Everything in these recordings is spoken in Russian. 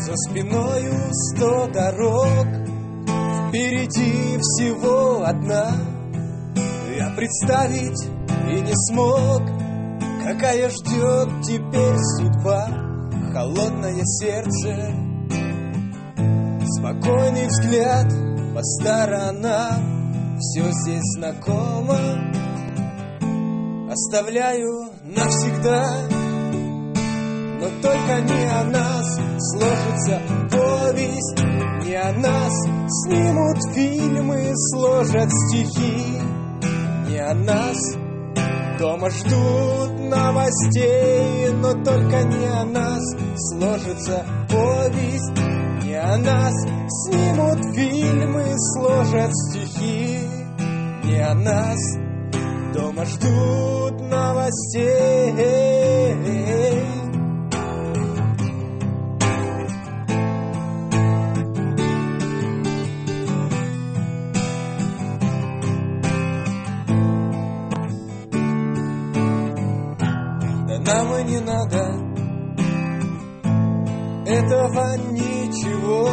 За спиною 100 дорог, впереди всего одна. Я представить и не смог, какая ждет теперь судьба. Холодное сердце, спокойный взгляд по сторонам. Все здесь знакомо, оставляю навсегда. Но только не о нас сложится повесть, не о нас снимут фильмы, сложат стихи. Не о нас дома ждут новостей, но только не о нас сложится повесть. Не о нас снимут фильмы, сложат стихи. Не о нас дома ждут новостей. Нам и не надо этого ничего.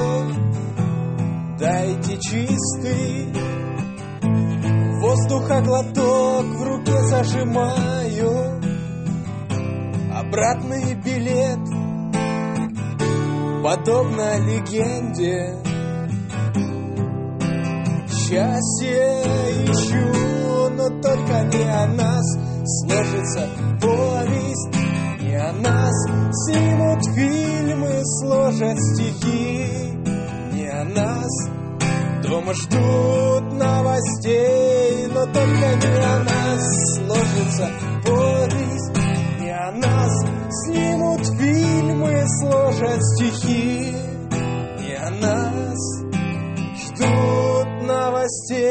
Дайте чистый воздуха глоток, в руке зажимаю обратный билет. Подобно легенде счастье ищу, но только не о нас сложится повесть. Не о нас снимут фильмы, сложат стихи. Не о нас дома ждут новостей, но только не о нас сложится повесть. Не о нас снимут фильмы, сложат стихи. Не о нас ждут новостей.